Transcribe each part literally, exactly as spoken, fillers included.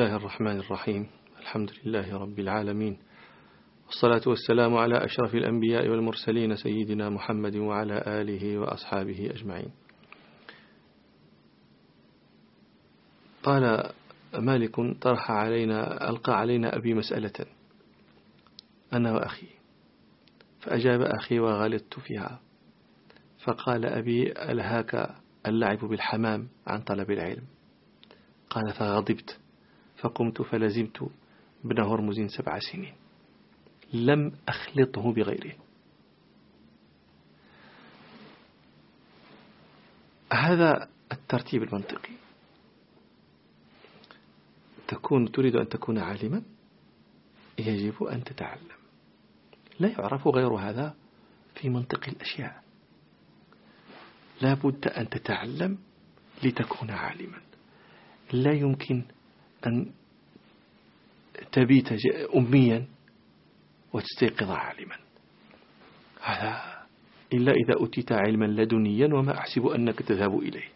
الله الرحمن الرحيم. الحمد لله رب العالمين، والصلاة والسلام على أشرف الأنبياء والمرسلين سيدنا محمد وعلى آله وأصحابه أجمعين. قال مالك: طرح علينا ألقى علينا أبي مسألة أنا وأخي، فأجاب أخي وغلطت فيها، فقال أبي: ألهاك اللعب بالحمام عن طلب العلم؟ قال: فغضبت فقمت فلزمت ابن هرمز سبع سنين لم أخلطه بغيره. هذا الترتيب المنطقي. تكون تريد أن تكون عالما، يجب أن تتعلم، لا يعرف غير هذا في منطق الأشياء. لا بد أن تتعلم لتكون عالما. لا يمكن أن تبيت أميا وتستيقظ عالما، هذا إلا إذا أتيت علما لدنيا، وما أحسب أنك تذهب إليه.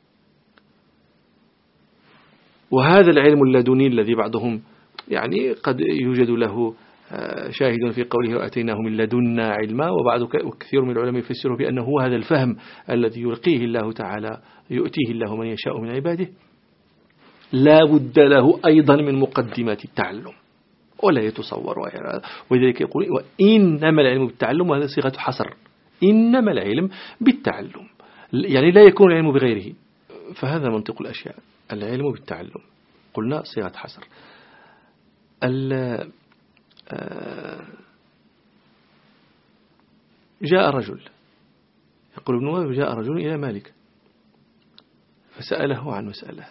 وهذا العلم اللدني الذي بعضهم يعني قد يوجد له شاهد في قوله: وأتيناه من لدنا علما، وبعض كثير من العلماء يفسره بأنه هو هذا الفهم الذي يلقيه الله تعالى، يؤتيه الله من يشاء من عباده. لا بد له أيضا من مقدمات التعلم، ولا يتصور. ولذلك يقول: وإنما العلم بالتعلم، وهذا صيغة حصر. إنما العلم بالتعلم، يعني لا يكون العلم بغيره. فهذا منطق الأشياء، العلم بالتعلم. قلنا صيغة حصر. جاء رجل، يقول ابن وهب: جاء رجل إلى مالك فسأله عن مسألة،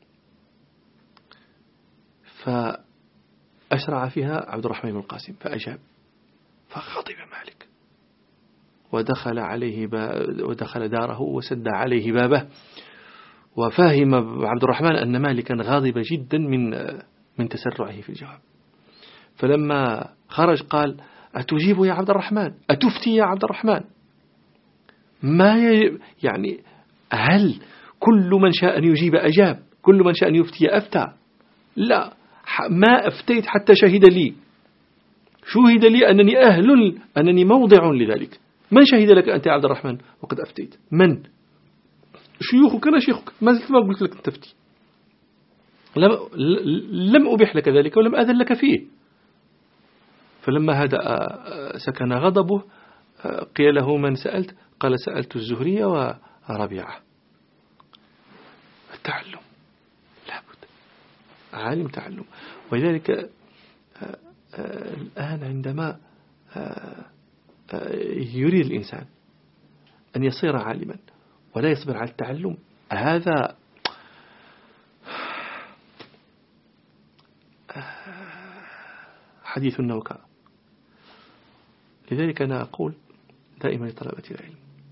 فأشرع فيها عبد الرحمن بن القاسم فأجاب، فغضب مالك ودخل عليه ودخل داره وسد عليه بابه، وفهم عبد الرحمن أن مالكا غاضب جدا من من تسرعه في الجواب. فلما خرج قال: أتجيب يا عبد الرحمن؟ أتفتي يا عبد الرحمن؟ ما يعني هل كل من شاء أن يجيب أجاب؟ كل من شاء أن يفتي أفتى؟ لا، ما أفتيت حتى شهد لي، شهد لي أنني أهل، أنني موضع لذلك. من شهد لك أنت يا عبد الرحمن وقد أفتيت؟ من؟ شيوخك؟ أنا شيخك، ما زلت ما قلت لك تفتي. لم, لم أبيح لك ذلك ولم أذن لك فيه. فلما هدأ سكن غضبه قيل له: من سألت؟ قال: سألت الزهرية وربيعة. التعلم لابد، عالم تعلم. ولذلك الآن عندما يريد الإنسان أن يصير عالما ولا يصبر على التعلم، هذا حديث النوكا. لذلك أنا أقول دائما لطلبة العلم: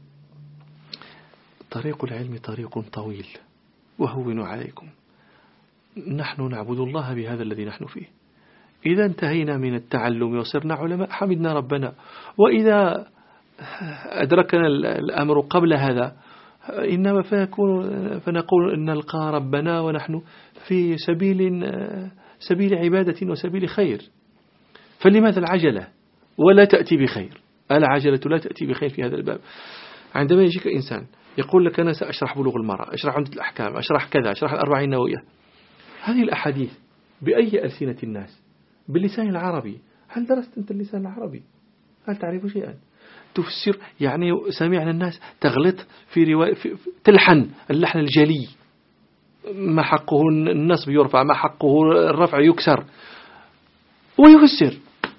طريق العلم طريق طويل، وهونوا عليكم، نحن نعبد الله بهذا الذي نحن فيه. إذا انتهينا من التعلم وصرنا علماء حمدنا ربنا، وإذا أدركنا الأمر قبل هذا إنما فيكون فنقول إن نلقى ربنا ونحن في سبيل سبيل عبادة وسبيل خير. فلماذا العجلة ولا تأتي بخير؟ العجلة لا تأتي بخير في هذا الباب. عندما يجيك إنسان يقول لك: أنا سأشرح بلوغ المرأة، أشرح عمدة الأحكام، أشرح كذا، أشرح الأربعين النووية، هذه الأحاديث بأي ألسنة الناس؟ باللسان العربي. هل درست أنت اللسان العربي؟ هل تعرف شيئا؟ تفسر، يعني سمعنا الناس تغلط في رواية، في تلحن اللحن الجلي، ما حقه النصب يرفع، ما حقه الرفع يكسر، ويفسر.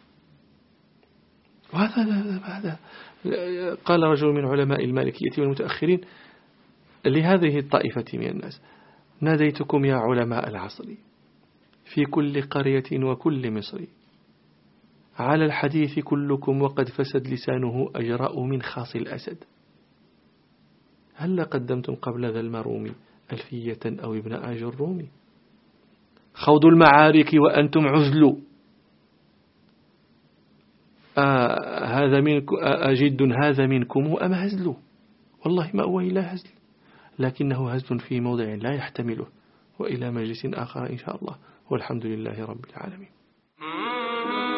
وهذا هذا قال رجل من علماء المالكية والمتأخرين لهذه الطائفة من الناس: ناديتكم يا علماء العصر في كل قرية وكل مصر، على الحديث كلكم وقد فسد لسانه أجرأ من خاص الأسد. هل قدمتم قبل ذا المروم ألفية أو ابن آج الرومي؟ خوض المعارك وأنتم عزل، آه هذا منكم أجد هذا منكم أم هزل؟ والله ما هو إلا هزل، لكنه هزل في موضع لا يحتمله، وإلى مجلس آخر إن شاء الله، والحمد لله رب العالمين.